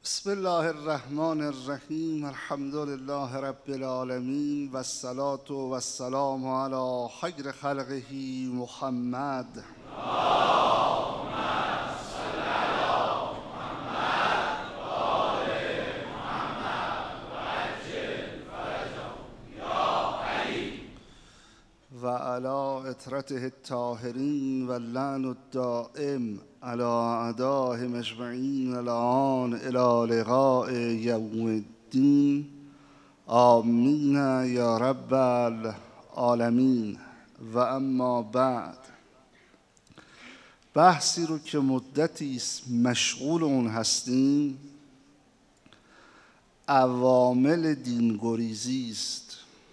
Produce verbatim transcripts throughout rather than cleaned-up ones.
بسم الله الرحمن الرحیم. الحمد لله رب العالمین و الصلاة و السلام علی خیر خلقه محمد. و علی اطرته الطاهرین و اللعن الدائم علی اعدائهم اجمعین الان الی لقاء یوم الدین. آمین یا رب العالمین. و اما بعد، بحثی رو که مدتی است مشغول اون هستیم، عوامل دینگریزی است.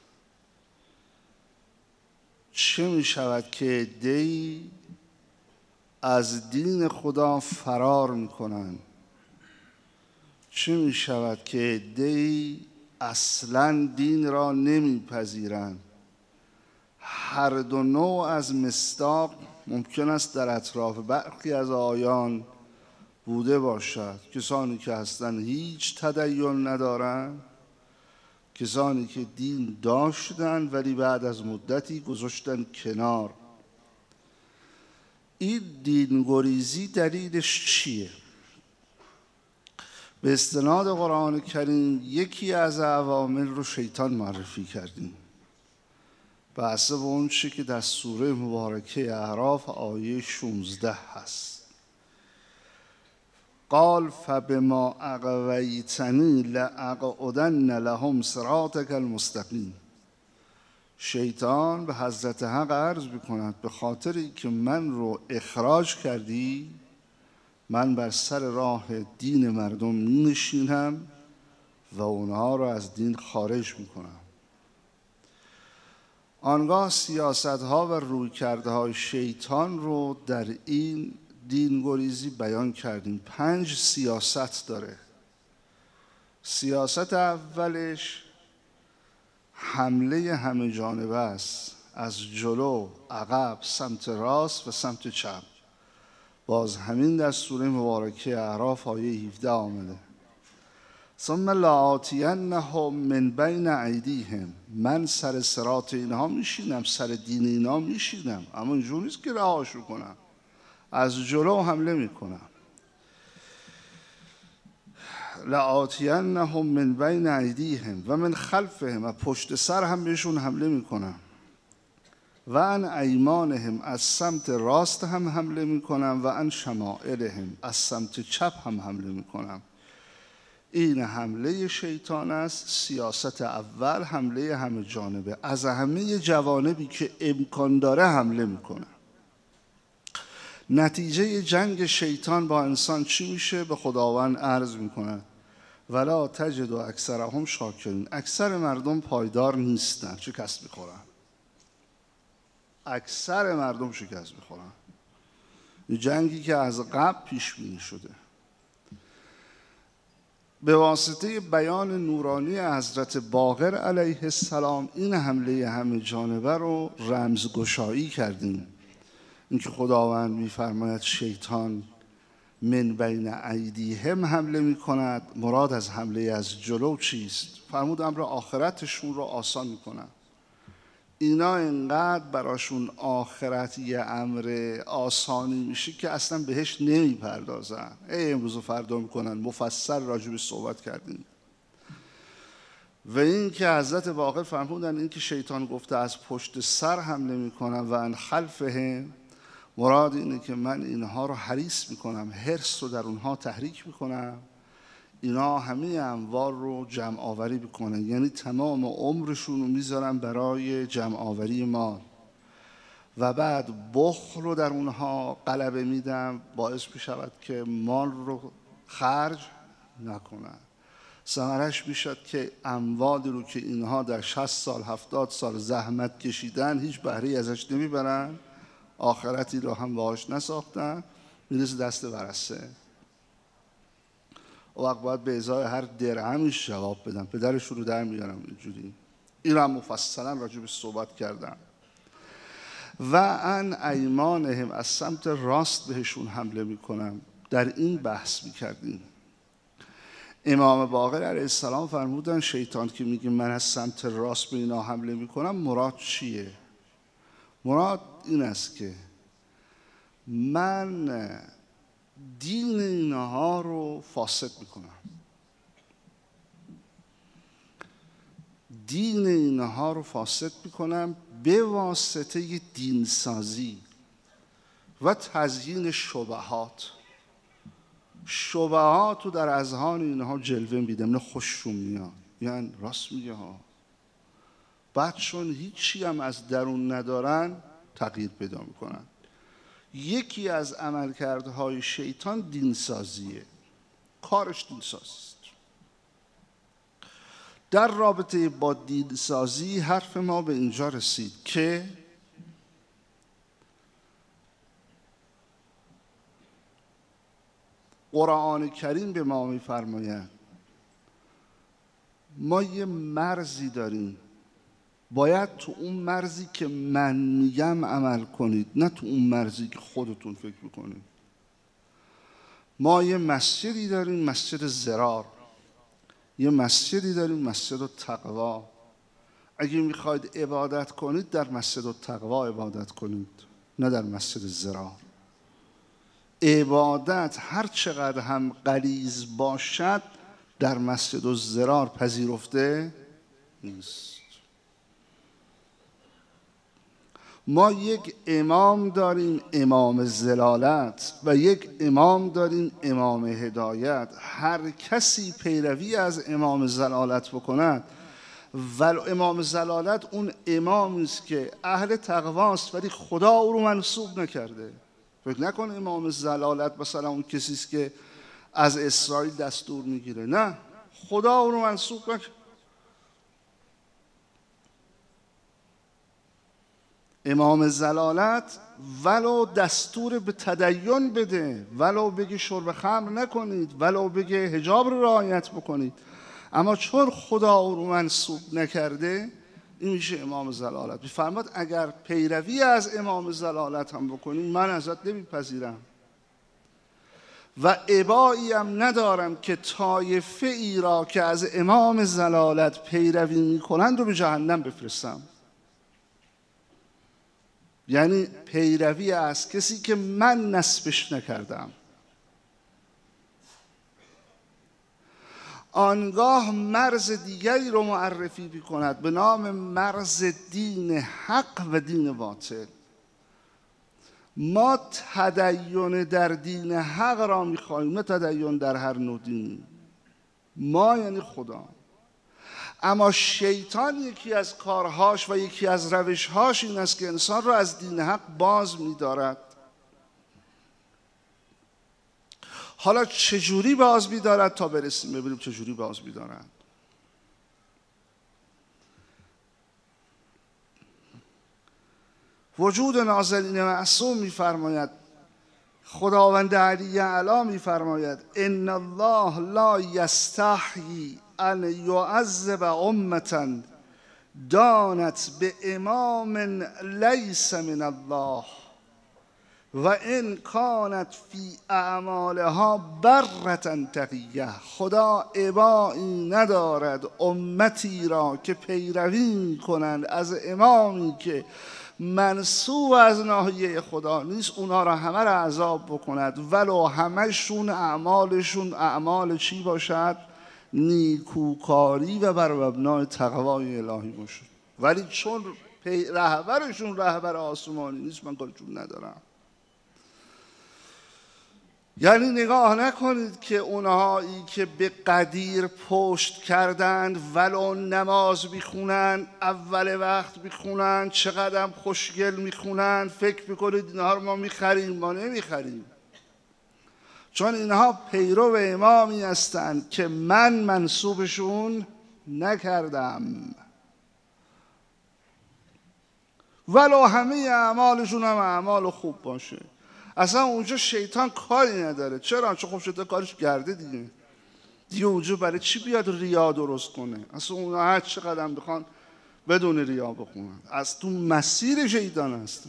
چه می شود که عده‌ای از دین خدا فرار می کنند؟ چه می شود که عده‌ای اصلا دین را نمی پذیرند؟ هر دو نوع از مصداق ممکن است در اطراف برخی از آیان بوده باشد. کسانی که اصلا هیچ تدین ندارند، کسانی که دین داشتن ولی بعد از مدتی گذاشتن کنار. این دینگریزی دلیلش چیه؟ به استناد قرآن کریم یکی از عوامل رو شیطان معرفی کردیم، به حسب اون چی که در سوره مبارکه اعراف آیه شانزده هست. قال فبما اغویتنی لاقعدن لهم صراطک المستقیم. شیطان به حضرت حق عرض میکند به خاطری که من رو اخراج کردی، من بر سر راه دین مردم می نشینم و اونها رو از دین خارج میکنم. آنگاه سیاست ها و رویکردهای شیطان رو در این دینگریزی بیان کردیم. پنج سیاست داره. سیاست اولش حمله همه جانبه است، از جلو، عقب، سمت راست و سمت چپ. باز همین در سوره مبارکه اعراف آیه هفده آمده. ثم لآتینهم من بین ایدیهم. من سر صراط اینها میشینم، سر دین اینها میشینم، اما اینجور نیست که رهاشو کنم، از جلو حمله میکنم. لآتینهم من بین ایدیهم و من خلفهم، و پشت سر هم بهشون حمله میکنم. و عن ایمانهم، از سمت راست هم حمله میکنم. و عن شمائلهم، از سمت چپ هم حمله میکنم. این حمله شیطان است. سیاست اول حمله همه جانبه، از همه جوانبی که امکان داره حمله میکنه. نتیجه جنگ شیطان با انسان چی میشه؟ به خداوند عرض میکنه ولا تجد اکثرهم شاکرین. اکثر مردم پایدار نیستن، شکست میخورن. اکثر مردم شکست میخورن. این جنگی که از قبل پیش بینی شده. به واسطه بیان نورانی حضرت باقر علیه السلام این حمله همه جانبه رو رمزگشایی کردیم. اینکه خداوند میفرماید شیطان من بین ایدیهم حمله میکند، مراد از حمله از جلو چیست؟ فرمود امر آخرتشون رو آسان میکنن. اینا اینقدر براشون آخرت یه امر آسانی میشه که اصلا بهش نمیپردازن. ای امروز و فردا میکنن. مفصل راجع به صحبت کردیم. و این که حضرت باقر فرمودن این که شیطان گفته از پشت سر حمله میکنن و ان خلفهم، مراد اینه که من اینها رو حریص میکنم، حرص رو در اونها تحریک میکنم، اینا همه اموال رو جمع آوری بکنن، یعنی تمام عمرشون رو میذارن برای جمع آوری مال. و بعد بخل رو در اونها غلبه میدم، باعث میشود که مال رو خرج نکنن. ثمرش میشد که اموالی رو که اینها در شصت سال هفتاد سال زحمت کشیدن هیچ بهره‌ای ازش نمیبرن، آخرتی رو هم باهاش نساختن، میرسه دست ورثه. و وقت باید به ازای هر درهمش جواب بدم، پدرش رو در میارم. اینجوری این رو هم مفصلا راجع به صحبت کردم. و ان ایمانهم، از سمت راست بهشون حمله میکنم. در این بحث میکردیم. امام باقر علیه السلام فرمودن شیطان که میگه من از سمت راست به اینا حمله میکنم مراد چیه؟ مراد این است که من دین اینها رو فاسد میکنم، دین اینها رو فاسد میکنم به واسطه دینسازی و تزیین شبهات. شبهات رو در اذهان اینها جلوه میدم، نه خوششون میاد، یعنی راست میگه ها. بعد چون هیچی هم از درون ندارن تغییر پیدا میکنن. یکی از عملکردهای شیطان دینسازیه، کارش دینسازی است. در رابطه با دینسازی حرف ما به اینجا رسید که قرآن کریم به ما می‌فرماید ما یه مرزی داریم، باید تو اون مرزی که من میگم عمل کنید، نه تو اون مرزی که خودتون فکر میکنید. ما یه مسجدی داریم، مسجد ضرار، یه مسجدی داریم، مسجد التقوا. اگه میخواید عبادت کنید در مسجد التقوا عبادت کنید، نه در مسجد ضرار. عبادت هر چقدر هم غلیظ باشد در مسجد الضرار پذیرفته نیست. ما یک امام داریم، امام ضلالت، و یک امام داریم، امام هدایت. هر کسی پیروی از امام ضلالت بکند، ول امام ضلالت اون امامی است که اهل تقواست ولی خدا او رو منصوب نکرده. فکر نکن امام ضلالت مثلا اون کسی است که از اسرائیل دستور میگیره، نه، خدا او رو منصوب نکرده. امام ضلالت ولو دستور به تدین بده، ولو بگه شرب خمر نکنید، ولو بگه حجاب رو رعایت بکنید، اما چون خدا او رو منصوب نکرده این میشه امام ضلالت. میفرماد اگر پیروی از امام ضلالت هم بکنید من ازت نمیپذیرم و ابایی هم ندارم که طایفه ای را که از امام ضلالت پیروی میکنند رو به جهنم بفرستم. یعنی پیروی از کسی که من نسبش نکردم. آنگاه مرز دیگری رو معرفی می‌کند به نام مرز دین حق و دین باطل. ما تدین در دین حق را می‌خواهیم، نه تدین در هر نوع دینی. ما یعنی خدا. اما شیطان یکی از کارهاش و یکی از روشهاش این است که انسان را از دین حق باز می‌دارد. حالا چجوری باز می‌دارد تا برسیم ببینیم چجوری باز می‌دارد. وجود نازلین معصوم می‌فرماید، خداوند علی اعلی می‌فرماید ان الله لا یستحیی ان یعذب امة دانت به امام لیس من الله و ان کانت فی اعمالها برة تقیه. خدا ابایی ندارد امتی را که پیروی کنند از امامی که منسوب از ناحیه خدا نیست، اونا را همه را عذاب بکند ولو همهشون اعمالشون اعمال چی باشد؟ نیکوکاری و بر مبنای تقوای الهی باشد. ولی چون رهبرشون رهبر آسمانی نیست من کارشون ندارم. یعنی نگاه نکنید که اونهایی که به قدیر پشت کردند ولو نماز میخونند، اول وقت میخونند، چقدر هم خوشگل میخونند، فکر میکنید اینها رو ما میخریم. ما نمیخریم، چون اینها پیرو امامی هستند که من منصوبشون نکردم ولو همه اعمالشون هم اعمال خوب باشه. اصلا اونجا شیطان کاری نداره. چرا؟ چون خب شیطان کارش کرده دیگه. دیگه اونجا برای چی بیاد ریا درست کنه؟ اصلا اونها هر چقدر هم بخوان بدون ریا بخونن، از تو مسیر شیطان هستن.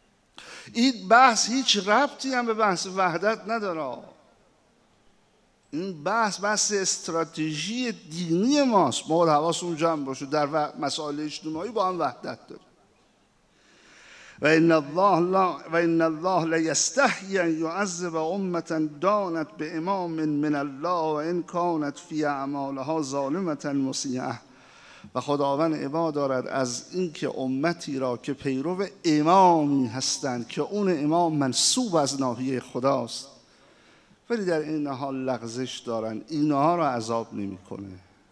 این بحث هیچ ربطی هم به بحث وحدت نداره. این بحث بحث استراتژی دینی ماست. ما حواسمون جمع باشه در مسائل اجتماعی با هم وحدت داریم. و ان الله لا و ان الله لیستحیی ان یعذب امة دانت بامام من الله و ان کانت فی اعمالها ظالمة مسیئة. و خداوند عبا دارد از اینکه امتی را که پیرو امامی هستند که اون امام منسوب از ناحیه خداست ولی در این حال لغزش دارن، اینها را عذاب نمیکنه.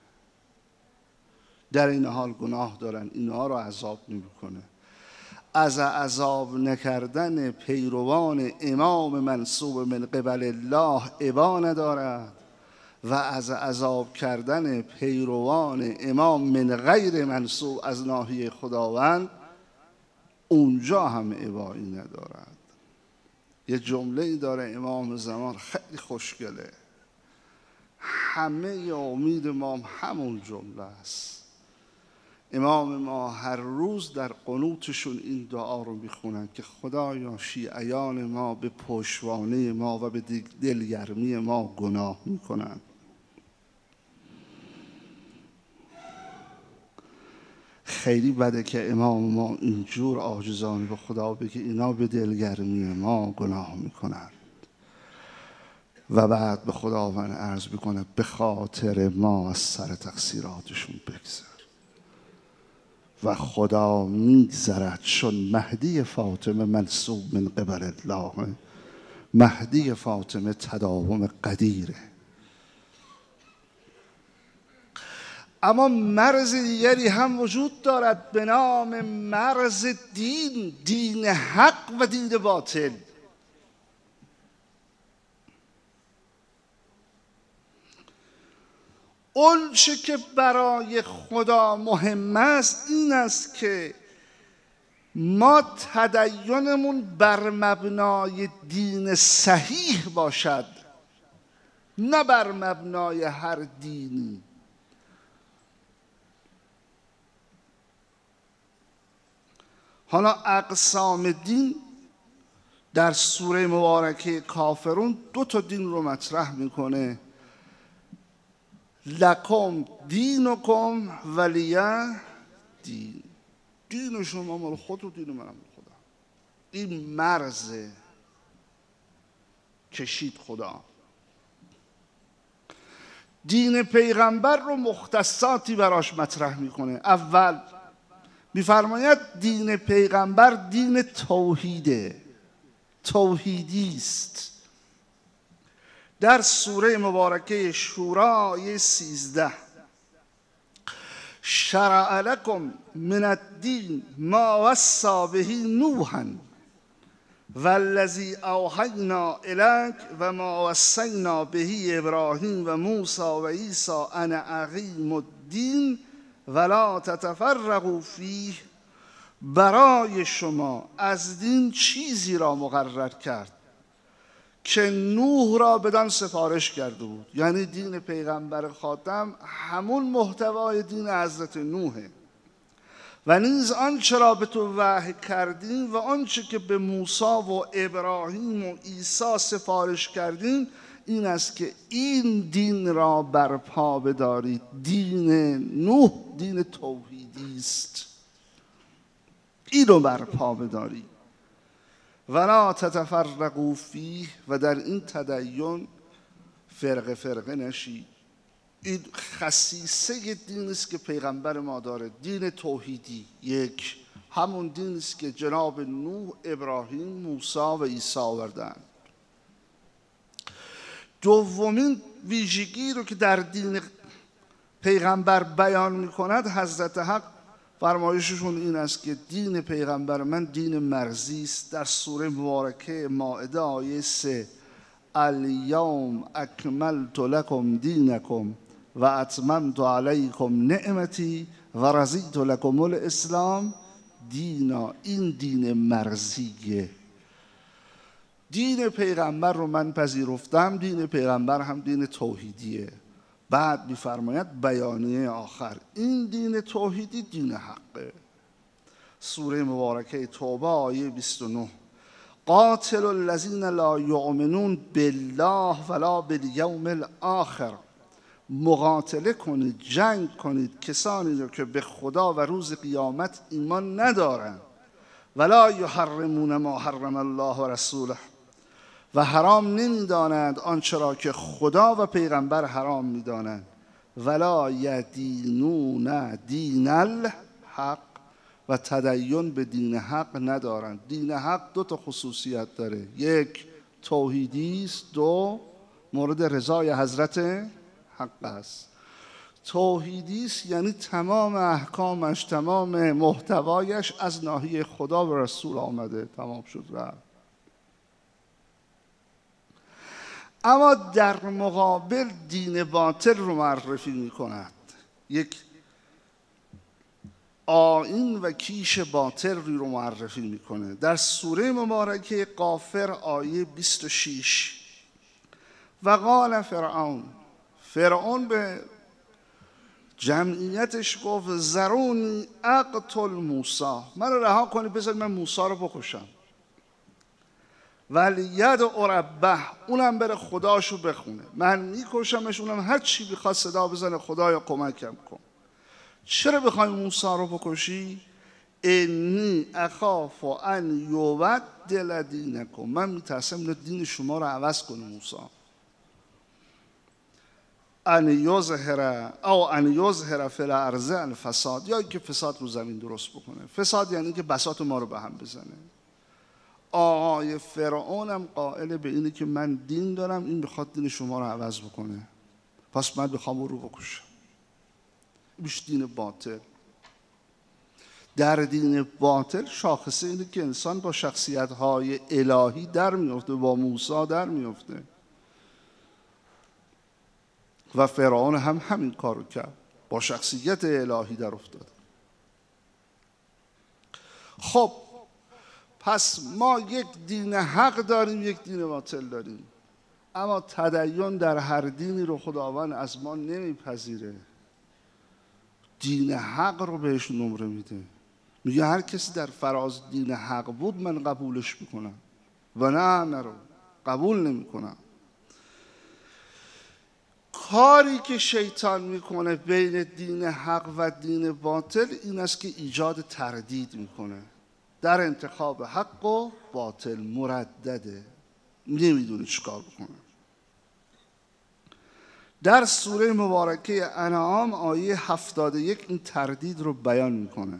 در این حال گناه دارن، اینها را عذاب نمیکنه. از عذاب نکردن پیروان امام منصوب من قبل الله عبا ندارد و از عذاب کردن پیروان امام من غیر منصوب از ناحیه خداوند اونجا هم عبایی ندارد. یه جمله ای داره امام زمان خیلی خوشگله، همه امید ما همون جمله است. امام ما هر روز در قنوتشون این دعا رو میخونن که خدایا شیعیان ما به پشتوانه ما و به دلگرمی ما گناه میکنن. خیلی بده که امام ما اینجور عاجزانه به خدا بگه اینا به دلگرمی ما گناه میکنن و بعد به خداوند عرض میکنه به خاطر ما از سر تقصیراتشون بگذر. و خدا میگذرد چون مهدی فاطمه منسوب من قبل الله، مهدی فاطمه تداوم قدیره. اما مرز دیگری هم وجود دارد به نام مرز دین، دین حق و دین باطل. اون چه که برای خدا مهم است این است که ما تدینمون بر مبنای دین صحیح باشد، نه بر مبنای هر دینی. حالا اقسام دین در سوره مبارکه کافرون دو تا دین رو مطرح میکنه. لکم دینکم ولیه دین، دین شما مال خود و دین منم مال خدا. این مرز کشید خدا. دین پیغمبر رو مختصاتی براش مطرح میکنه. اول میفرماید دین پیغمبر دین توحیده، توحیدی است. در سوره مبارکه شورا آیه سیزده شرع لکم من الدین ما وصی به نوحا والذی اوحینا الیک و ما وصینا به ابراهیم و موسی و عیسی ان اقیموا الدین ولا تتفرقوا فیه. برای شما از دین چیزی را مقرر کرد که نوح را بدان سفارش کرده بود. یعنی دین پیغمبر خاتم همون محتوای دین حضرت نوحه. و نیز آنچه را به تو وحی کردیم و آنچه که به موسی و ابراهیم و عیسی سفارش کردیم این است که این دین را برپا بدارید. دین نوح دین توحیدی است، این رو برپا بدارید. ولا تتفرقوا فیه، و در این تدین فرقه فرقه نشید. این خصیصه دین است که پیغمبر ما داره، دین توحیدی. یک همون دین است که جناب نوح، ابراهیم، موسی و عیسی آوردند. دومین ویژگی رو که در دین پیغمبر بیان میکند حضرت حق فرمایششون این است که دین پیغمبر من دین مرزی است. در سوره مبارکه مائده آیه سه الیوم اکملت لکم دینکم و اتممت علیکم نعمتی و رضیت لکم الاسلام دینا. این دین مرزیه. دین پیغمبر رو من پذیرفتم، دین پیغمبر هم دین توحیدیه. بعد می‌فرماید بیانیه آخر این دین توحیدی دین حقه. سوره مبارکه توبه آیه بیست و نه قاتل الذین لا یؤمنون بالله ولا بالیوم الاخر، مقاتله کنید، جنگ کنید کسانی رو که به خدا و روز قیامت ایمان ندارند. ولا یحرمون ما حرم الله و رسوله، و حرام نمیدانند آنچه را که خدا و پیغمبر حرام میدانند. ولا یدینون دین الحق، و تدین به دین حق ندارند. دین حق دو تا خصوصیت داره، یک توحیدی است، دو مورد رضای حضرت حق است. توحیدی است یعنی تمام احکامش، تمام محتوایش از ناحیه خدا و رسول آمده، تمام شد رفت. اما در مقابل دین باطل رو معرفی می کند، یک آیین و کیش باطل رو معرفی میکنه. در سوره مبارکه غافر آیه بیست و شش، و قال فرعون، فرعون به جمعیتش گفت ذرونی اقتل موسی، من رو رها کنید بذارید من موسی رو بکشم. ولی ید ربه، اونم بره خداشو بخونه، من میکشمش، اونم هر چی بخواد صدا بزنه خدایا کمکم کن. چرا بخوای موسی رو بکشی؟ انی اخاف ان یبدل دینکم، من میترسم دین شما رو عوض کنه موسی. ان یظهر او ان یظهر فی الارض الفساد، یا اینکه فساد رو زمین درست بکنه. فساد یعنی که بساط ما رو به هم بزنه. آقای فرعونم قائل به اینه که من دین دارم، این بخواد دین شما رو عوض بکنه، پس من بخوام او رو بکشم. بیش دین باطل. در دین باطل شاخصه اینه که انسان با شخصیت‌های الهی در میفته، با موسی در میفته، و فرعون هم همین کارو کرد، با شخصیت الهی در افتاد. خب پس ما یک دین حق داریم، یک دین باطل داریم، اما تدین در هر دینی رو خداوند از ما نمیپذیره. دین حق رو بهش نمره میده، میگه هر کسی در فراز دین حق بود من قبولش میکنم، و نه نرو قبول نمیکنم. کاری که شیطان میکنه بین دین حق و دین باطل این است که ایجاد تردید میکنه در انتخاب حق و باطل، مردده، نمیدونه چیکار بکنه. در سوره مبارکه انعام آیه هفتاد و یک این تردید رو بیان میکنه.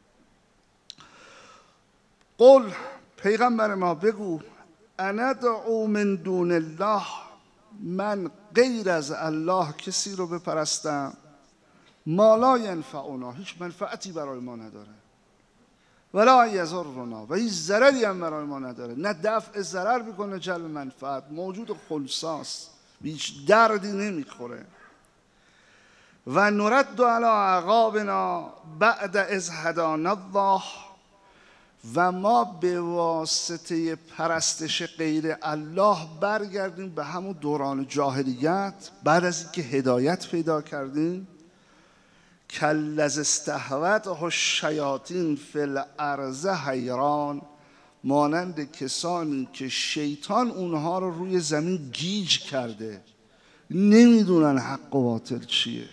قل، پیغمبر ما بگو، اندعو من دون الله، من غیر از الله کسی رو بپرستم، ما لا ینفعنا، هیچ منفعتی برای ما نداره، ولا یضرنا، و هیچ ضرری هم برای ما نداره، نه دفع ضرر میکنه جلب منفعت، موجود خلصاست، هیچ دردی نمیخوره. و نرد علی اعقابنا بعد اذ هدانا الله، و ما به واسطه پرستش غیر الله برگردیم به همون دوران جاهلیت بعد از اینکه هدایت پیدا کردیم. کالذی استهوته الشیاطین فی الارض حیران، مانند کسانی که شیطان اونها رو روی زمین گیج کرده، نمیدونن حق و باطل چیه،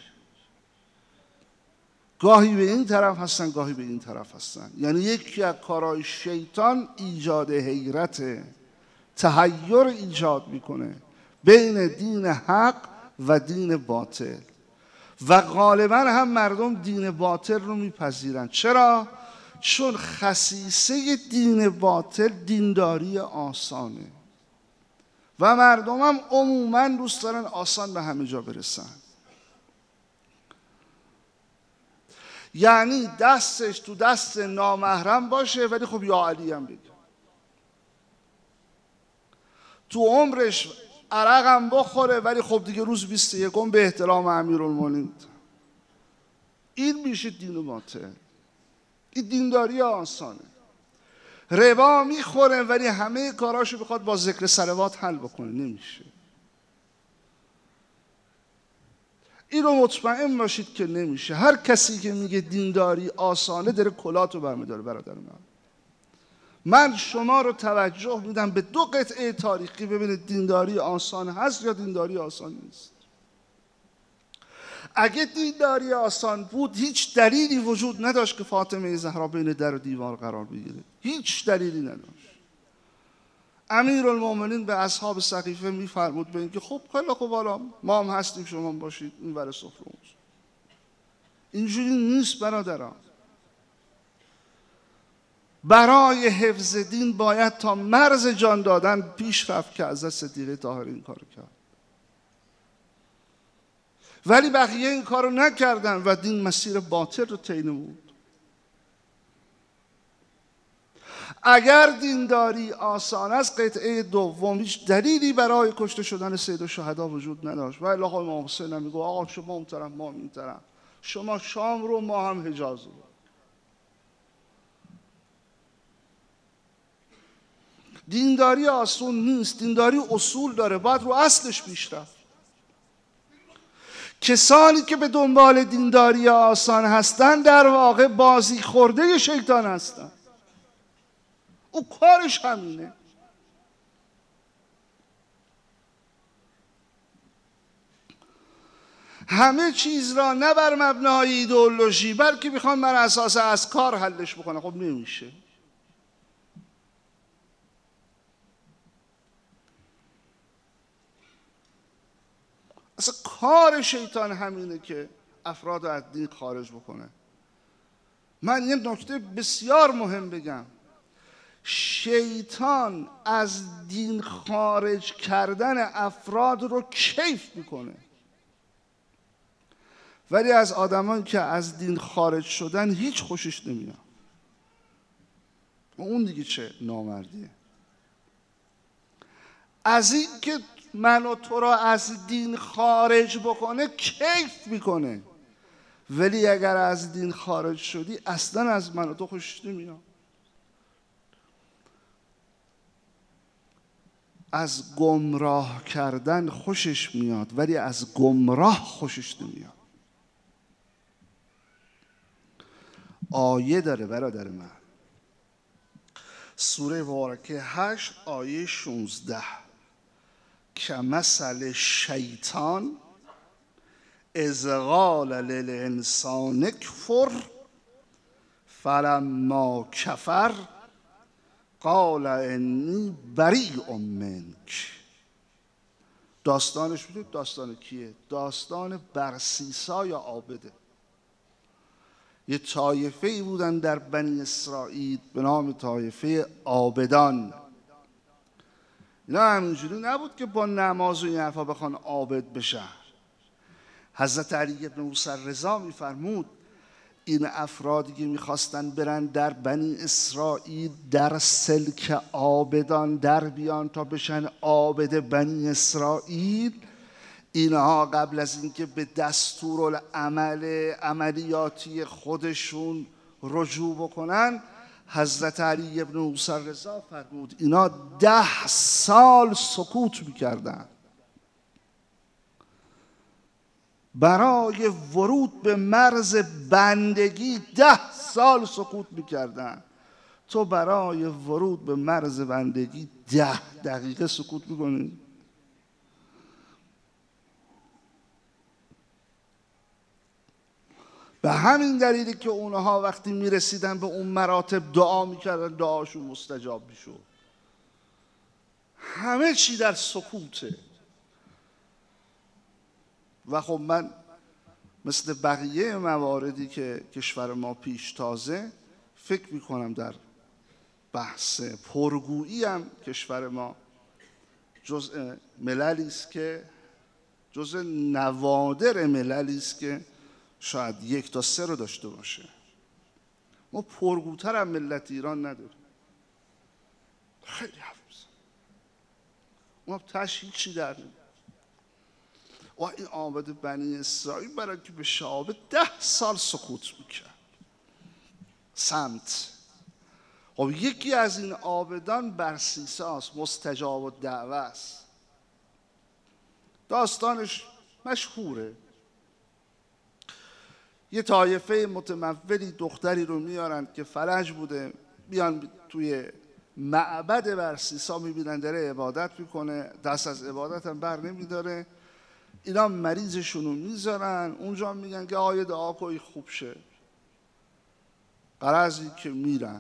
گاهی به این طرف هستن گاهی به این طرف هستن. یعنی یکی از کارهای شیطان ایجاد حیرت، تحیر ایجاد میکنه بین دین حق و دین باطل، و غالبا هم مردم دین باطل رو میپذیرن. چرا؟ چون خصیصه دین باطل دینداری آسانه، و مردم هم عموما دوست دارن آسان به همه جا برسن. یعنی دستش تو دست نامحرم باشه ولی خب یا علی هم بگه، تو عمرش عرق هم بخوره ولی خب دیگه روز بیست و یکم به احترام امیرالمومنین. این میشه دین باطل، این دینداری آسانه. ربا میخوره ولی همه کاراشو بخواد با ذکر صلوات حل بکنه، نمیشه. اینو مطمئن باشید که نمیشه. هر کسی که میگه دینداری آسانه داره کلاتو برمیداره برادر من. من شما رو توجه میدم به دو قطعه تاریخی، ببینید دینداری آسان هست یا دینداری آسان نیست. اگه دینداری آسان بود هیچ دلیلی وجود نداشت که فاطمه زهرا بین در و دیوار قرار بگیره، هیچ دلیلی نداشت. امیرالمومنین به اصحاب سقیفه میفرمود به اینکه خب خیلی خوب، حالا ما هم هستیم شما باشید این ور سفره. اینجوری نیست برادران. برای حفظ دین باید تا مرز جان دادن پیش رفت که از صدیقه طاهره این کارو کرد. ولی بقیه این کارو نکردن و دین مسیر باطل رو طی نمود. اگر دینداری آسان است، قطعه دوم هیچ دلیلی برای کشته شدن سید الشهدا وجود نداشت. و الا آقای امام حسین هم میگه آقا شما اون طرف ما این طرف، شما شام رو ما هم حجاز رو. دینداری آسون نیست، دینداری اصول داره، باید رو اصلش پیش رفت. کسانی که به دنبال دینداری آسان هستن در واقع بازی خورده شیطان هستن. او کارش همینه. همه چیز را نه بر مبنای ایدئولوژی بلکه میخوان بر اساس از کار حلش بکنه. خب نمیشه. اصلا کار شیطان همینه که افراد از دین خارج بکنه. من یه نکته بسیار مهم بگم، شیطان از دین خارج کردن افراد رو کیف میکنه، ولی از آدمان که از دین خارج شدن هیچ خوشش نمیاد. اون دیگه چه نامردیه. از این که من و تو را از دین خارج بکنه کیف میکنه، ولی اگر از دین خارج شدی اصلا از من و تو خوشش نمیاد. از گمراه کردن خوشش میاد ولی از گمراه خوشش نمیاد. آیه داره برادر من، سوره مبارکه هشت آیه شانزده، که مثل شیطان اذ قال للانسان اکفر فلما کفر قال انی بریء منک. داستانش بودید داستان کیه؟ داستان برسیسا یا عابده. یه طایفه ای بودن در بنی اسرائیل به نام طایفه عابدان. اینا همینجوری نبود که با نماز و این حرفا بخوان عابد بشن. حضرت علی بن موسی رضا میفرمود این افرادی که میخواستن برن در بنی اسرائیل در سلک عابدان در بیان تا بشن عابد بنی اسرائیل، اینها قبل از اینکه به دستورالعمل عملیاتی خودشون رجوع بکنن، حضرت علی بن موسی رضا فرمود اینا ده سال سکوت میکردن برای ورود به مرز بندگی. ده سال سکوت میکردن. تو برای ورود به مرز بندگی ده دقیقه سکوت میکنی؟ به همین دلیلی که اونها وقتی میرسیدن به اون مراتب دعا میکردن دعاشون مستجاب میشد. همه چی در سکوته. و خب من مثل بقیه مواردی که کشور ما پیش تازه فکر میکنم در بحث پرگویی هم کشور ما جزء مللی است که جزء نوادر مللی است که شاید یک تا سه رو داشته باشه. ما پرگوتر هم ملت ایران نداریم. خیلی حرف میزنیم. ما تش هیچی در نیم. و این عابد بنی اسرائیل برای که به شعابه ده سال سکوت میکرد. سمت. خب یکی از این عابدان برسیساست، مستجاب الدعوه است. داستانش مشهوره. یه طایفه متمولی دختری رو میارن که فلج بوده، بیان توی معبد برسیسا میبینن داره عبادت میکنه، دست از عبادت هم بر نمیداره. اینا مریضشون رو میذارن اونجا، میگن که آیه دعا کنی خوب شه. قرضی که میرن،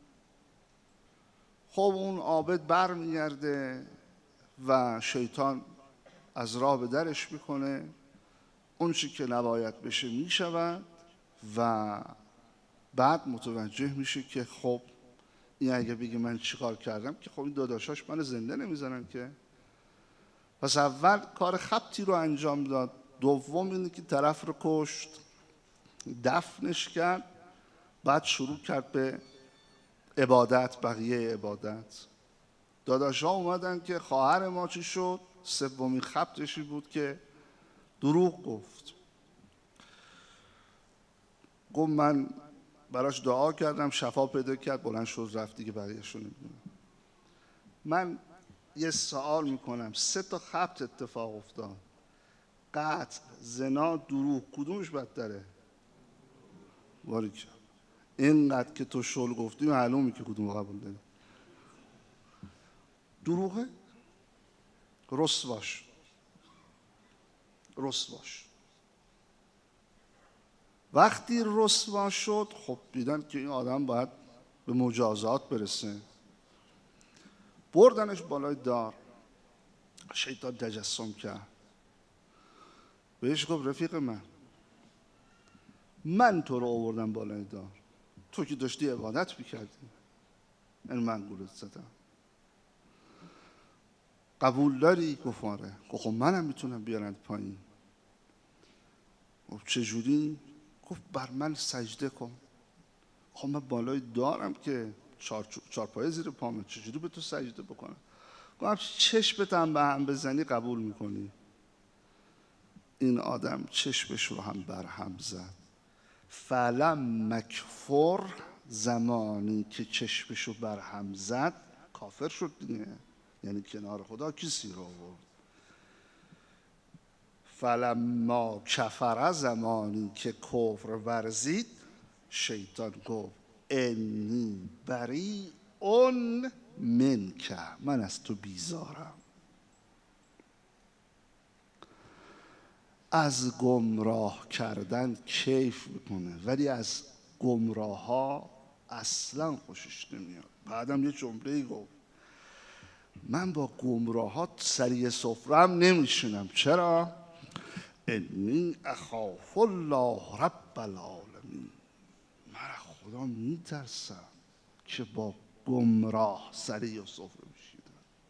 خب اون عابد بر میگرده و شیطان از راه به درش میکنه، اون چی که نباید بشه میشود و بعد متوجه میشه که خب این اگه بگه من چیکار کردم که خب این داداشاش من زنده نمیذارن که. پس اول کار خبتی رو انجام داد، دوم اینه که طرف رو کشت، دفنش کرد، بعد شروع کرد به عبادت، بقیه عبادت. داداشا اومدن که خواهر ما چی شد؟ سومین خبتشی بود که دروغ گفت. گفت من براش دعا کردم، شفا پیدا کرد، بلند شد رفت دیگه، بقیه‌شو نمیدونم. من یه سوال میکنم، سه تا خبت اتفاق افتاد، قتل، زنا، دروغ، کدومش بدتره؟ باریکلا، اینقدر که تو شل گفتی معلومه که کدوم قبول داری. دروغه؟ رسواش رسواش وقتی رسوا شد، خب دیدن که این آدم باید به مجازات برسه، بردنش بالای دار. شیطان تجسم کرد، بهش گفت رفیق من من تو رو آوردم بالای دار، تو که داشتی عبادت میکردی، این من گولت زدم، قبول داری؟ گفت آره. گفت خب منم میتونم بیارند پایین. گفت چجوری؟ گفت بر من سجده کن. خب من بالای دارم که چار, چار پایه زیر پامه، چجوری به تو سجده بکنم؟ گفت چشمت هم به هم بزنی قبول میکنی. این آدم چشمش رو هم بر هم زد. فلم مکفر، زمانی که چشمش رو بر هم زد کافر شد دیگه، یعنی کنار خدا کسی رو آورد. فلما کفر، زمانی که کفر ورزید، شیطان گفت انی بریء منک، من از تو بیزارم. از گمراه کردن کیف میکنه ولی از گمراه ها اصلا خوشش نمیاد. بعدم یه جمله گفت من با گمراه ها سری سفرم نمیشینم. چرا؟ انی اخاف الله رب العالمین، من خدا میترسم که با گمراه سری سفره میشیدم.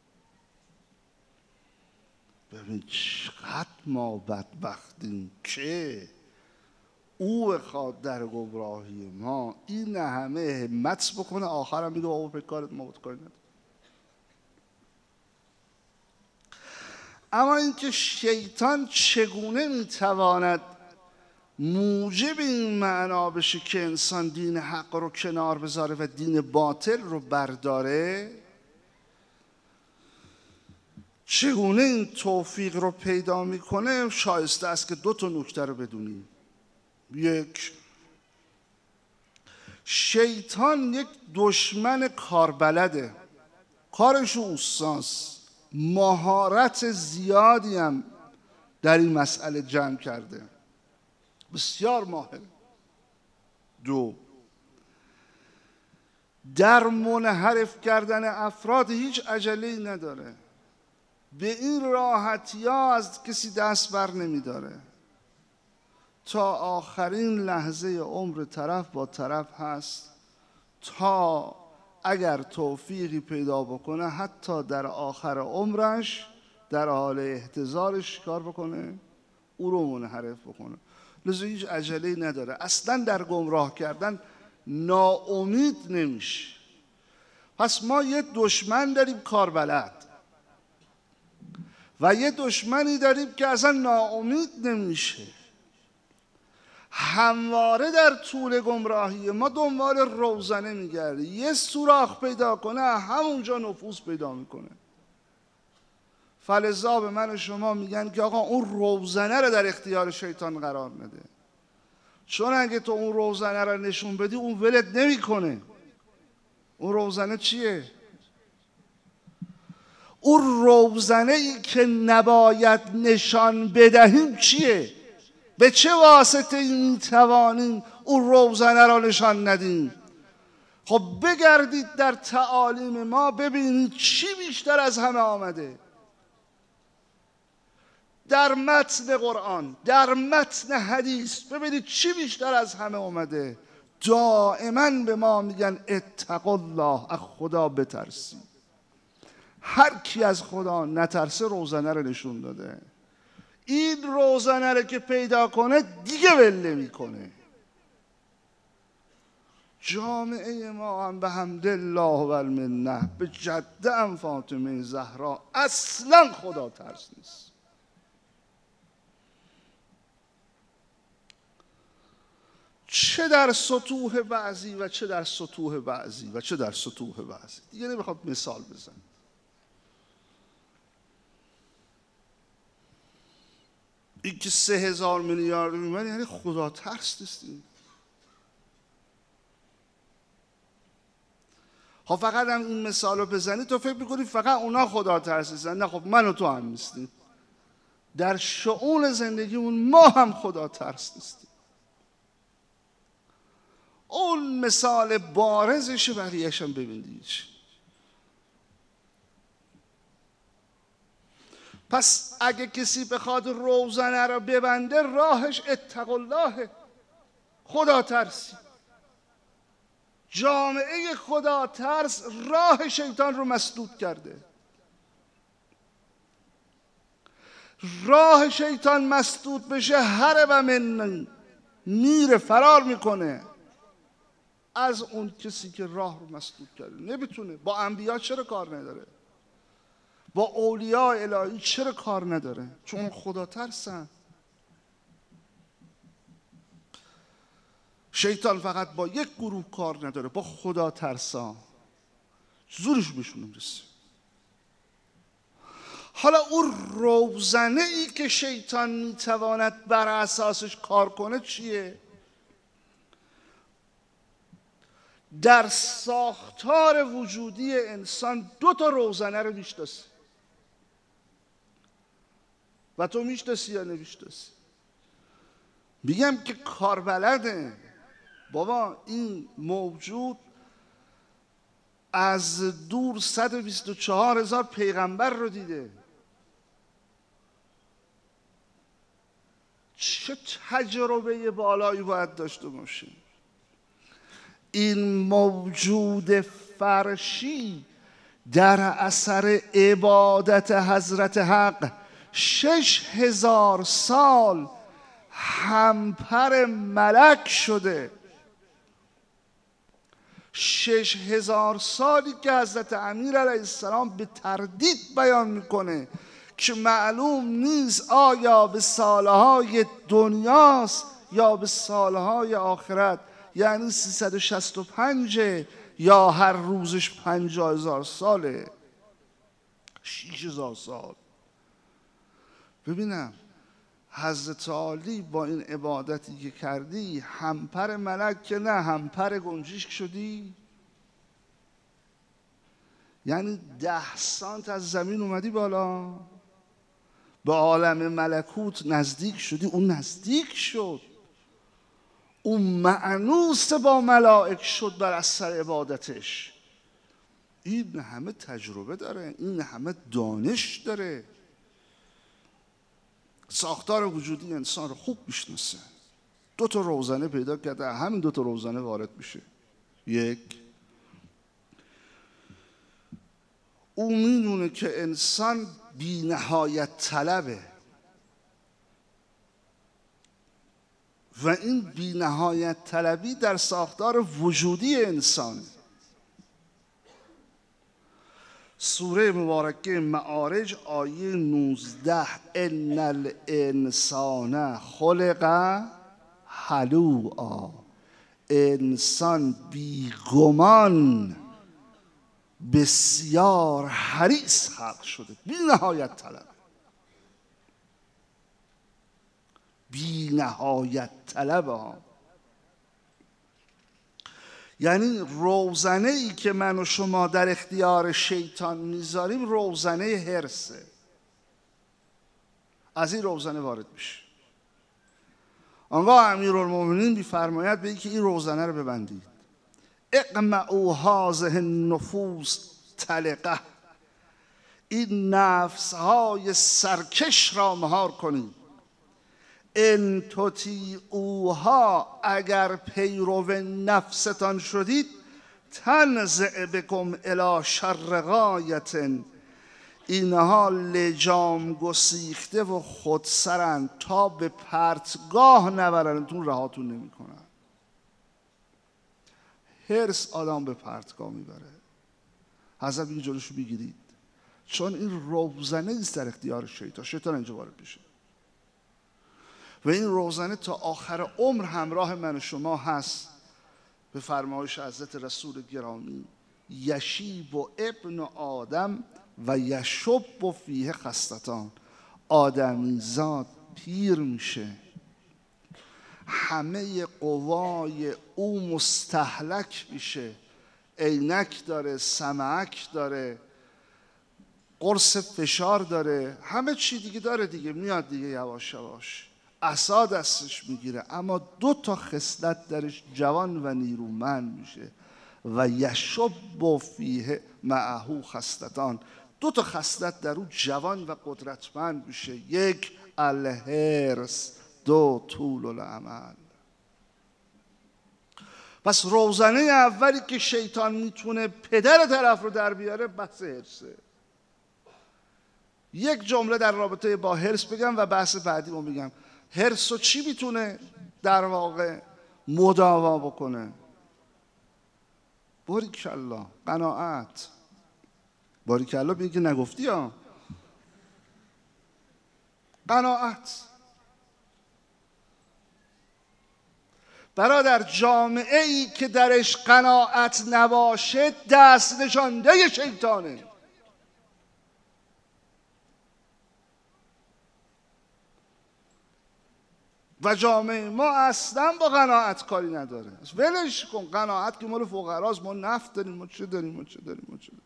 ببین چقدر ما بدبختیم که او بخواد در گمراهی ما این همه همت بکنه، آخرم میگه بابا به کارت ما بود کاری نداره. اما اینکه شیطان چگونه میتواند موجب این معنا بشه که انسان دین حق رو کنار بذاره و دین باطل رو برداره، چگونه این توفیق رو پیدا میکنه، شایسته است که دو تا نکته رو بدونیم. یک، شیطان یک دشمن کاربلده، کارش اوستاست، مهارت زیادی هم در این مسئله جمع کرده، بسیار ماهر. دو، در منحرف کردن افراد هیچ عجله‌ای نداره، به این راحتی ها از کسی دست بر نمیداره، تا آخرین لحظه عمر طرف با طرف هست، تا اگر توفیقی پیدا بکنه حتی در آخر عمرش در حال احتضارش کار بکنه، او رو منحرف بکنه. لذا هیچ عجله‌ای نداره، اصلا در گمراه کردن ناامید نمیشه. پس ما یه دشمن داریم کاربلد و یه دشمنی داریم که اصلا ناامید نمیشه. همواره در طول گمراهی ما دنبال روزنه میگرده، یه سوراخ پیدا کنه همونجا نفوذ پیدا میکنه. فلذا به من و شما میگن که آقا اون روزنه رو در اختیار شیطان قرار نده، چون اگه تو اون روزنه رو نشون بدی اون ولت نمیکنه. اون روزنه چیه؟ اون روزنه ای که نباید نشان بدهیم چیه؟ به چه واسطه این توانیم اون روزنه را نشان ندیم؟ خب بگردید در تعالیم ما ببینید چی بیشتر از همه آمده. در متن قرآن، در متن حدیث ببینید چی بیشتر از همه آمده. دائما به ما میگن اتقوا الله، از خدا بترسید. هر کی از خدا نترسه روزنه رو نشون داده. این روزنه رو که پیدا کنه دیگه ول نمیکنه. جامعه ما هم به حمدالله و المنه به جده ام فاطمه زهرا اصلا خدا ترس نیست. چه در سطوح بعضی و چه در سطوح بعضی و چه در سطوح بعضی. دیگه نمیخواد مثال بزن. این که سه هزار میلیارد میمونه یعنی خدا ترس نیستیم. خب فقط هم این مثال رو بزنی تو فکر میکنی فقط اونا خدا ترس نیستن. نه خب من و تو هم نیستیم. در شؤون زندگیمون ما هم خدا ترس نیستیم. اون مثال بارزش بقیه‌اش هم ببینید. پس اگه کسی بخواد روزنه را ببنده راهش اتقوا الله، خدا ترسی. جامعه خدا ترس راه شیطان رو مسدود کرده. راه شیطان مسدود بشه هرب من میره، فرار میکنه از اون کسی که راه رو مسدود کرده. نمیتونه. با انبیا چرا کار نداره؟ با اولیاء الهی چرا کار نداره؟ چون خدا ترسن. شیطان فقط با یک گروه کار نداره، با خدا ترسا زورش بهشون نمیرسه. حالا اون روزنه ای که شیطان میتواند بر اساسش کار کنه چیه؟ در ساختار وجودی انسان دو تا روزنه رو میشناسه. و تو میشناسی یا نمیشناسی؟ میگم که کاربلده. بابا این موجود از دور صد و بیست و چهار هزار پیغمبر رو دیده. چه تجربه بالایی باید داشته باشه؟ این موجود فرشی در اثر عبادت حضرت حق شش هزار سال همپر ملک شده. شش هزار سالی که حضرت امیر علیه السلام به تردید بیان میکنه که معلوم نیست آیا به سالهای دنیاست یا به سالهای آخرت، یعنی سیصد و شصت و پنج یا هر روزش پنجاه هزار ساله. شش هزار سال. ببینم حضرت علی با این عبادتی که کردی همپر ملک که نه همپر گنجشک شدی؟ یعنی ده سانت از زمین اومدی بالا، به عالم ملکوت نزدیک شدی. اون نزدیک شد، اون مأنوس با ملائک شد بر اثر عبادتش. این همه تجربه داره، این همه دانش داره، ساختار وجودی انسان رو خوب میشناسه. دو تا روزنه پیدا کرده، همین دو تا روزنه وارد میشه. یک، او میدونه که انسان بی نهایت طلبه و این بی نهایت طلبی در ساختار وجودی انسان. سوره مبارکه معارج آیه نوزده ان الانسان خلق هلوعا، انسان بیگمان بسیار حریص خلق شده، بی نهایت طلب، بی نهایت طلب ها. یعنی روزنه ای که من و شما در اختیار شیطان میذاریم روزنه حرصه. از این روزنه وارد میشه. آنگاه امیرالمومنین میفرماید به اینکه این روزنه رو ببندید. اقمعوا هذه النفوس طلقه، این نفس های سرکش را مهار کنید. ان تطیعوها، اگر پیرو نفستان شدید، تنزع بکم الی شر غایة، اینها لجام گسیخته و خودسرند تا به پرتگاه نبرنتون رهاتون نمی کنن. حرص آدم به پرتگاه میبره. حضرت میگه جلوشو بگیرید، چون این روزنه است در اختیار شیطان. شیطان اینجا وارد میشه و این روزنه تا آخر عمر همراه من و شما هست. به فرمایش حضرت رسول گرامی، یشیب و ابن آدم و یشب و فیه خستتان، آدمی زاد پیر میشه، همه قوای او مستهلک میشه، عینک داره، سمعک داره، قرص فشار داره، همه چی دیگه داره دیگه، میاد دیگه یواش یواش عصا دستش میگیره، اما دو تا خصلت درش جوان و نیرومند میشه. و یشب و فیه معهو خستتان، دو تا خصلت در او جوان و قدرتمند میشه. یک الحرص، دو طول الامل. پس روزنه اولی که شیطان میتونه پدر طرف رو در بیاره بحث حرصه. یک جمله در رابطه با حرص بگم و بحث بعدی رو بگم. حرص رو چی میتونه در واقع مداوا بکنه؟ باریکالله، قناعت. باریکالله بگی که نگفتی ها. قناعت. برادر، جامعه ای که درش قناعت نباشه دست نشانده شیطانه. و جامعه ما اصلا با قناعت کاری نداره. ولش کن، قناعت که مال فقراست، ما نفت داریم، ما چه داریم، ما چه داریم، ما چه داریم.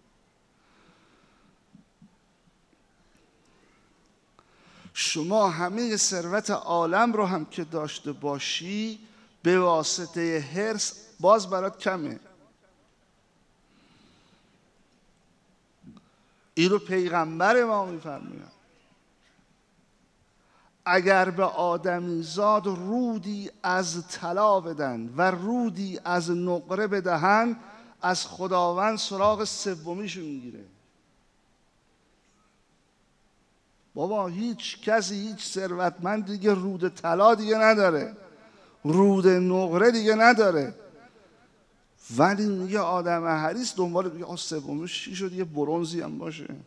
شما همه ثروت عالم رو هم که داشته باشی به واسطه حرص باز برات کمه. این رو پیغمبر ما میفرماید. اگر به آدمیزاد رودی از طلا بدن و رودی از نقره بدهن، از خداوند سراغ سومیشو میگیره. بابا هیچ کسی، هیچ ثروتمند دیگه رود طلا دیگه نداره، رود نقره دیگه نداره، ولی میگه آدم حریص دنبال میگه آ سومیش چی شد، یه برنزی هم باشه.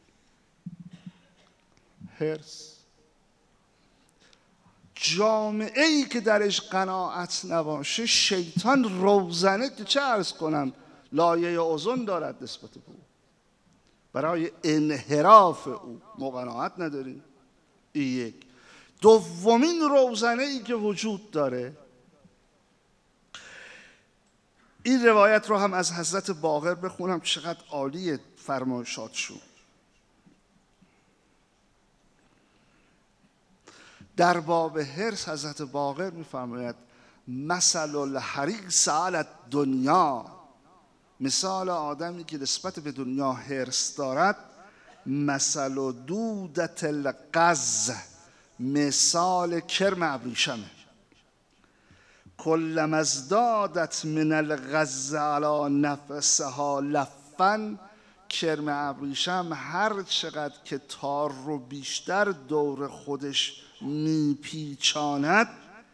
حرص. جامعه ای که درش قناعت نباشه، شیطان روزنه که چه عرض کنم لایه اوزون دارد نسبت به او، برای انحراف او. ما قناعت نداریم. این یک. دومین روزنه ای که وجود داره، این روایت رو هم از حضرت باقر بخونم، چقدر عالیه فرمایشاتشون. در باب حرص حضرت باقر میفرماید مثل الحریص علی الدنیا، مثال آدمی که نسبت به دنیا حرص دارد، مثل دودت القز، مثال کرم ابریشمه. کلما ازدادت من الغز علی نفسها لفا، کرم ابریشم هر چقدر که تار رو بیشتر دور خودش میپیچاند،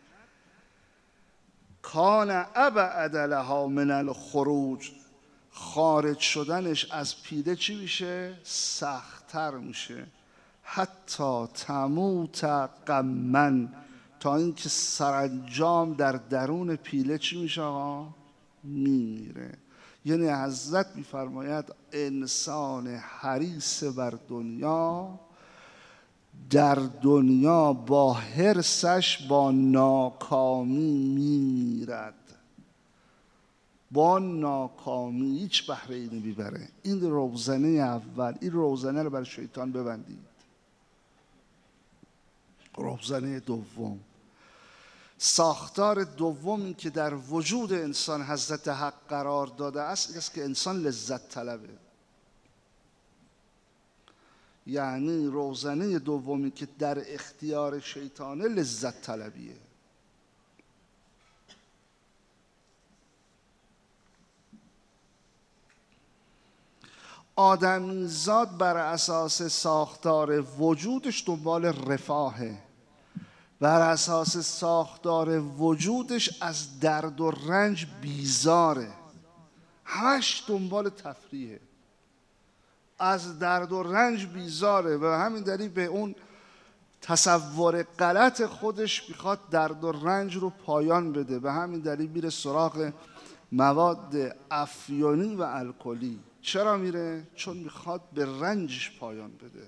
کان ابعد لها من الخروج، خارج شدنش از پیله چی میشه؟ سخت‌تر میشه. حتی تموت غما، تا اینکه سرانجام در درون پیله چی میشه آقا؟ میمیره. یعنی حضرت میفرماید انسان حریص بر دنیا در دنیا با حرصش با ناکامی میمیرد. با ناکامی هیچ بهره ای نمیبره. این روزنه اول، این روزنه رو برای شیطان ببندید. روزنه دوم، ساختار دومی که در وجود انسان حضرت حق قرار داده است این است که انسان لذت طلبه. یعنی روزنه دومی که در اختیار شیطانه لذت طلبیه. آدمیزاد بر اساس ساختار وجودش دنبال رفاهه، بر اساس ساختار وجودش از درد و رنج بیزاره، همش دنبال تفریحه، از درد و رنج بیزاره و همین دلیل به اون تصور غلط خودش میخواد درد و رنج رو پایان بده. به همین دلیل میره سراغ مواد افیونی و الکلی. چرا میره؟ چون میخواد به رنجش پایان بده.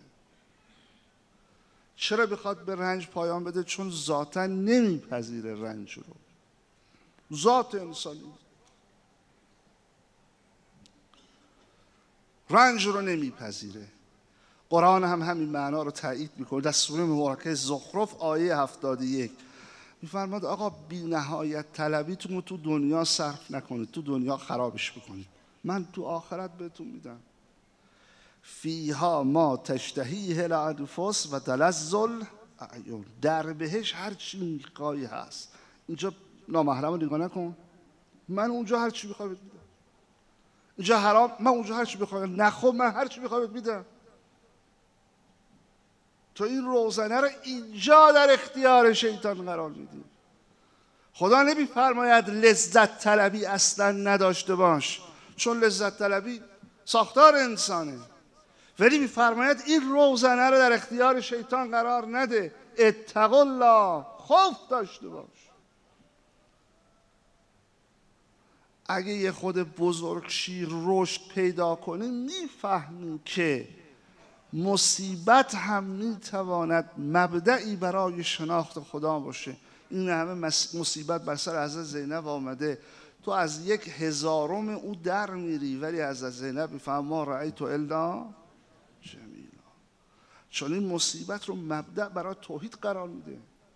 چرا میخواد به رنج پایان بده؟ چون ذاتا نمیپذیره رنج رو. ذات انسانی رنج رو نمیپذیره. قرآن هم همین معنا رو تایید میکنه. در سوره مبارکه زخرف آیه هفتاد و یک میفرماد آقا بی نهایت طلبیتون رو تو دنیا صرف نکنید، تو دنیا خرابش بکنید، من تو آخرت بهتون میدم. فیها ما تشتهیه الانفس و تلذ الاعین. در بهش هر چی میخوای هست. اینجا نامحرم رو نگاه نکن، من اونجا هر چی بخوای میدم. اینجا حرام، من اونجا هر چی بخوای نخو، من هر چی بخوای میدم. تو این روزنه رو اینجا در اختیار شیطان قرار میدی. خدا نمیفرماید لذت طلبی اصلا نداشته باش، چون لذت طلبی ساختار انسانه، ولی میفرماید این روزنه رو در اختیار شیطان قرار نده. اتقوا الله، خوف داشته باش. اگه یه خود بزرگشی رشد پیدا کنی میفهمی که مصیبت هم میتواند مبدعی برای شناخت خدا باشه. این همه مصیبت بر سر حضرت زینب آمده، تو از یک هزارم او در میری، ولی از زینب میفهم ما رأیت الا جمیلا. چون این مصیبت رو مبدأ برای توحید قرار میده.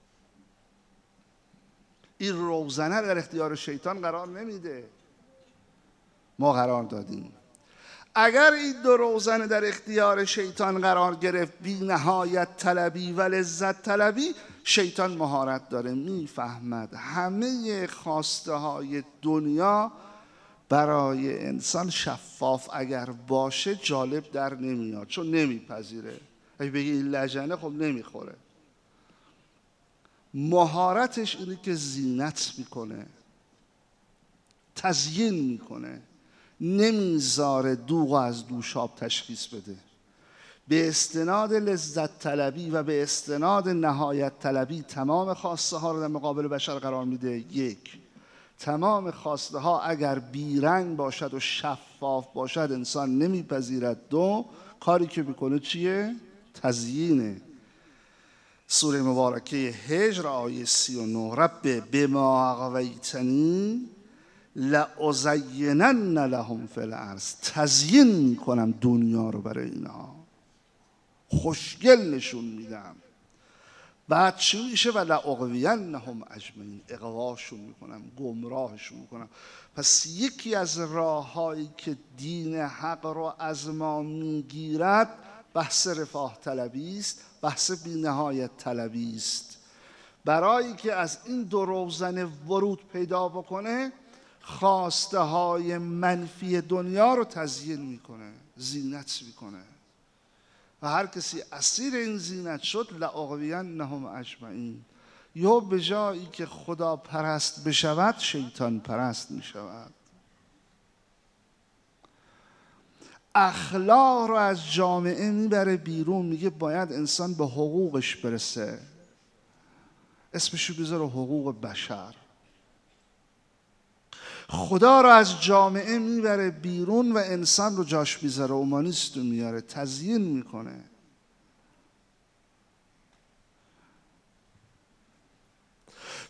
این روزنه در اختیار شیطان قرار نمیده، ما قرار دادیم. اگر این دو روزنه در اختیار شیطان قرار گرفت، بی نهایت طلبی و لذت طلبی، شیطان مهارت داره، میفهمد همه خواسته های دنیا برای انسان شفاف اگر باشه جالب در نمیاد، چون نمیپذیره. اگه بگی این لجنه، خب نمیخوره. مهارتش اینه که زینت میکنه، تزیین میکنه، نمیذاره دوغ از دوشاب تشخیص بده. به استناد لذت طلبی و به استناد نهایت طلبی تمام خواسته ها رو در مقابل بشر قرار میده. یک، تمام خواسته ها اگر بیرنگ باشد و شفاف باشد انسان نمیپذیرد. دو، کاری که میکنه چیه؟ تزیینه. سوره مبارکه هجر آیه سی و نه رب بما اغویتنی لأزینن لهم فی الارض. تزیین میکنم دنیا رو برای اینها، خوشگل نشون میدم. بعد چی میشه؟ و لأغوینهم اجمعین، اغواشون میکنم، گمراهشون میکنم. پس یکی از راههایی که دین حق رو از ما میگیرد بحث رفاه طلبی است، بحث بی نهایت طلبی است. برای که از این دو روزنه ورود پیدا بکنه، خواسته های منفی دنیا رو تزیین میکنه، زینت میکنه و هر کسی اسیر این زینت شد لأغوینهم اجمعین. یا به جایی که خدا پرست بشود شیطان پرست میشود. اخلاق رو از جامعه میبره بیرون، میگه باید انسان به حقوقش برسه، اسمشو بذاره حقوق بشر. خدا رو از جامعه میبره بیرون و انسان رو جاش میذاره، اومانیست رو میاره، تزیین میکنه.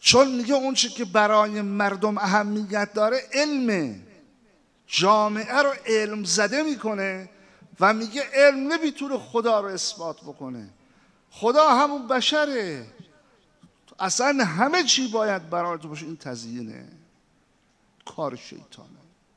چون میگه اون چی که برای مردم اهمیت داره علمه، جامعه رو علم زده میکنه و میگه علم نمیتونه خدا رو اثبات بکنه، خدا همون بشره، اصلا همه چی باید برای تو باشه. این تزیینه، کار شیطانه.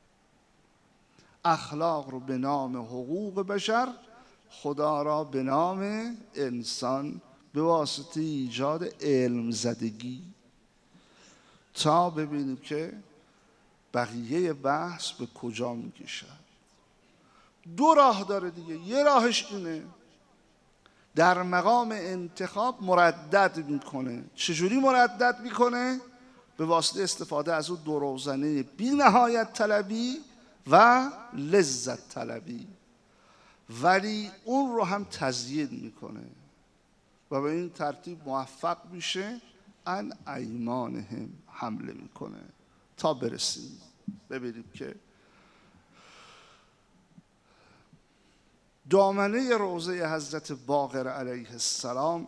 اخلاق رو به نام حقوق بشر، خدا را به نام انسان به واسطه ایجاد علم زدگی، تا ببینیم که بقیه بحث به کجا میکشد. دو راه داره دیگه. یه راهش اینه در مقام انتخاب مردد میکنه. چجوری مردد میکنه؟ به واسطه استفاده از اون دو روزنه بی نهایت طلبی و لذت طلبی، ولی اون رو هم تزیین میکنه و به این ترتیب موفق میشه ان ایمانهم حمله میکنه تا برسیم ببینیم که دامنه روضه حضرت باقر علیه السلام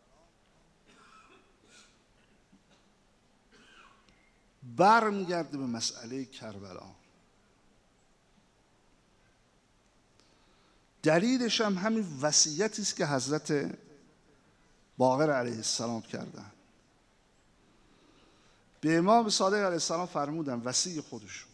برمیگرده به مسئله کربلا. دلیلش هم همین وصیتی است که حضرت باقر علیه السلام کردن. به امام صادق علیه السلام فرمودن وصی خودشون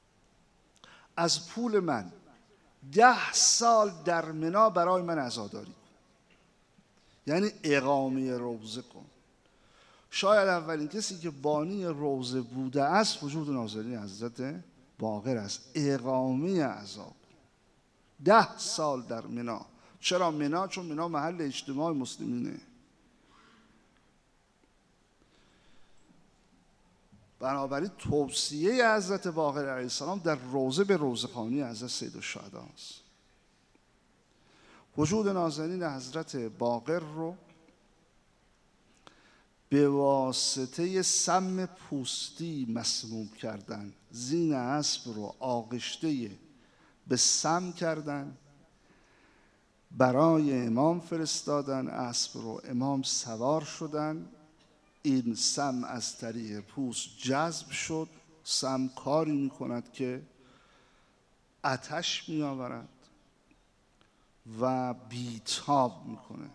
از پول من ده سال در منا برای من عزاداری کن، یعنی اقامه روضه کن. شاید اولین کسی که بانی روضه بوده است وجود ناظرین حضرت باقر است. اقامه عزا ده سال در منا. چرا منا؟ چون منا محل اجتماع مسلمینه. بنابراین توصیه حضرت باقر علیه السلام در روضه به روضه‌خوانی حضرت سیدالشهدا است. وجود نازنین حضرت باقر رو به واسطه سم پوستی مسموم کردن، زین اسب رو آغشته به سم کردن، برای امام فرستادن، اسب رو امام سوار شدن، این سم از طریق پوست جذب شد. سم کاری می کند که آتش می آورد و بیتاب می کنه.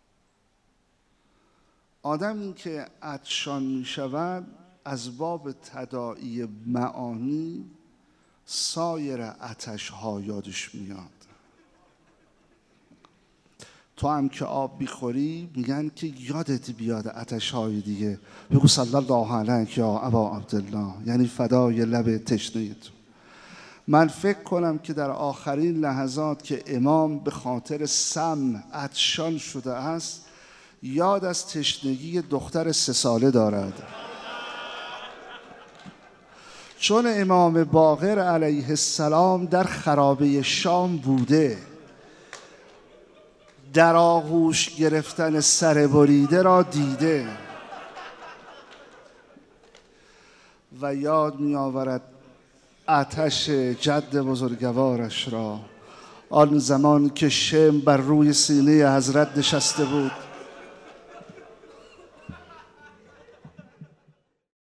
آدمی که عطشان می شود از باب تداعی معانی سایر عطش ها یادش میاد. تو هم که آب بیخوری میگن که یادت بیاد عطش های دیگه، بگو صلی الله علیک یا ابا عبدالله، یعنی فدای لب تشنه تو. من فکر کنم که در آخرین لحظات که امام به خاطر سم عطشان شده است یاد از تشنگی دختر سه ساله دارد، چون امام باقر علیه السلام در خرابه شام بوده، در آغوش گرفتن سر بریده را دیده و یاد می آورد آتش جد بزرگوارش را، آن زمان که شم بر روی سینه حضرت نشسته بود